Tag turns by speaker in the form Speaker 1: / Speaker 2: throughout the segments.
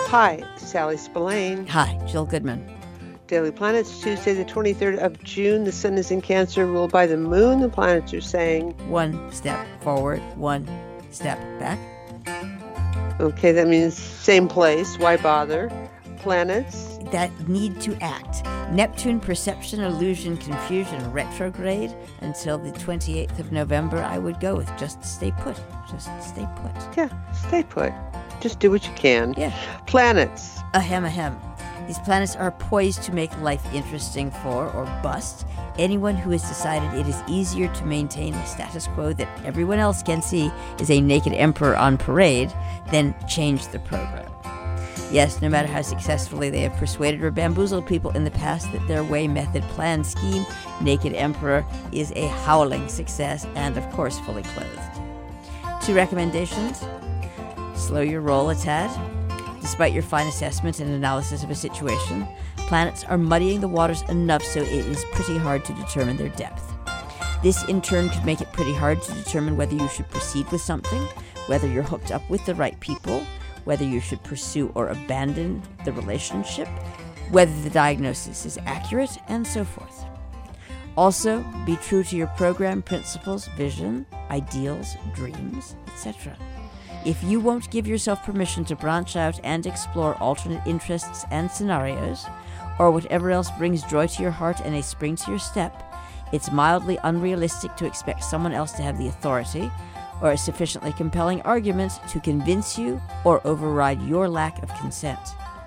Speaker 1: Hi, Sally Spillane.
Speaker 2: Hi, Jill Goodman.
Speaker 1: Daily Planets, Tuesday the 23rd of June. The sun is in Cancer, ruled by the moon. The planets are saying...
Speaker 2: One step forward, one step back.
Speaker 1: Okay, that means same place. Why bother? Planets?
Speaker 2: That need to act. Neptune, perception, illusion, confusion, retrograde. Until the 28th of November, I would go with just stay put. Just stay put.
Speaker 1: Yeah, stay put. Just do what you can.
Speaker 2: Yeah.
Speaker 1: Planets.
Speaker 2: Ahem. These planets are poised to make life interesting for, or bust, anyone who has decided it is easier to maintain a status quo that everyone else can see is a naked emperor on parade than change the program. Yes, no matter how successfully they have persuaded or bamboozled people in the past that their way, method, plan, scheme, Naked Emperor is a howling success and, of course, fully clothed. 2 recommendations. Slow your roll a tad. Despite your fine assessment and analysis of a situation, planets are muddying the waters enough so it is pretty hard to determine their depth. This, in turn, could make it pretty hard to determine whether you should proceed with something, whether you're hooked up with the right people, whether you should pursue or abandon the relationship, whether the diagnosis is accurate, and so forth. Also, be true to your program, principles, vision, ideals, dreams, etc. If you won't give yourself permission to branch out and explore alternate interests and scenarios, or whatever else brings joy to your heart and a spring to your step, it's mildly unrealistic to expect someone else to have the authority or a sufficiently compelling argument to convince you or override your lack of consent.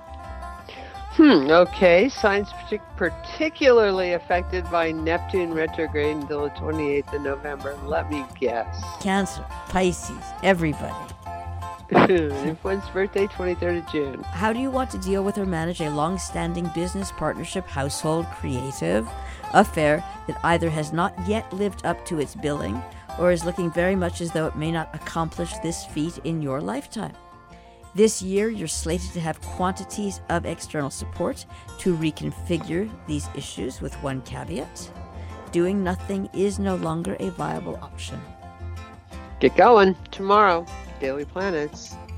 Speaker 1: Okay. Signs particularly affected by Neptune retrograde until the 28th of November. Let me guess.
Speaker 2: Cancer, Pisces, everybody.
Speaker 1: If one's birthday, 23rd of June.
Speaker 2: How do you want to deal with or manage a long-standing business, partnership, household, creative affair that either has not yet lived up to its billing or is looking very much as though it may not accomplish this feat in your lifetime? This year, you're slated to have quantities of external support to reconfigure these issues with one caveat. Doing nothing is no longer a viable option.
Speaker 1: Get going. Tomorrow, Daily Planets.